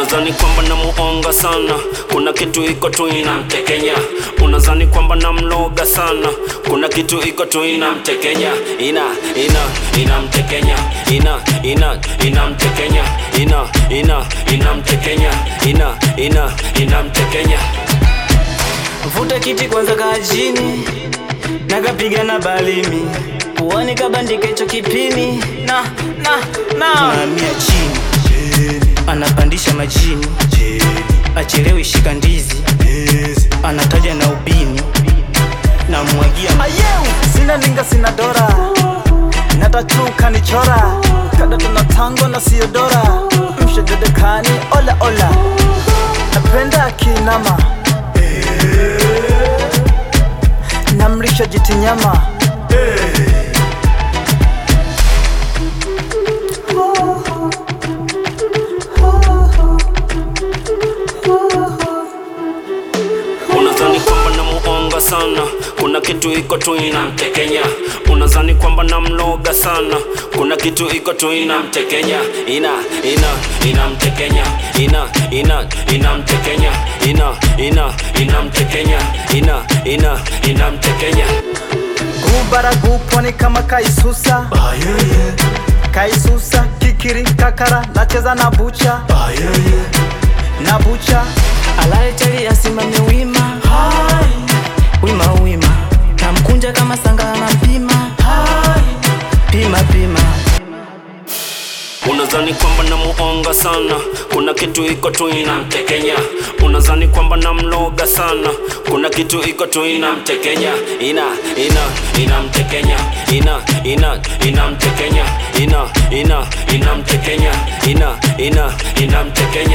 Unadhani kwamba namuonga sana, kuna kitu iko tu inamtekenya. Unadhani kwamba namloga sana, kuna kitu iko tu inamtekenya. Inamtekenya. Inamtekenya. Inamtekenya. Vuta kiti kwanza kajini, nakapiga na balimi, uwani kabandika hicho kipini. Naamia chini, anapandisha majini, achelewi shika ndizi, anataja na ubini, na mwagia ayeu. Sina linga sina dora, natatuka nichora, kada tunatango na siyo dora, mshededekani ola ola, napenda kinama, namrisha jitinyama. Unadhani kwamba namuonga sana, kuna kitu iko tu inamtekenya. Unadhani kwamba namloga sana, kuna kitu iko tu inamtekenya. Inamtekenya. Inamtekenya. Inamtekenya. Gubara guponi kama kaisusa, kaisusa kikiri kakara, nacheza na bucha, na bucha. alale chali asimame wima, wima wima, namkunja kama sangala na mpima, pima. Unadhani kwamba namuonga sana, kuna kitu iko tu inamtekenya. Unadhani kwamba namloga sana, kuna kitu iko tu inamtekenya. Inamtekenya. Inamtekenya. Inamtekenya.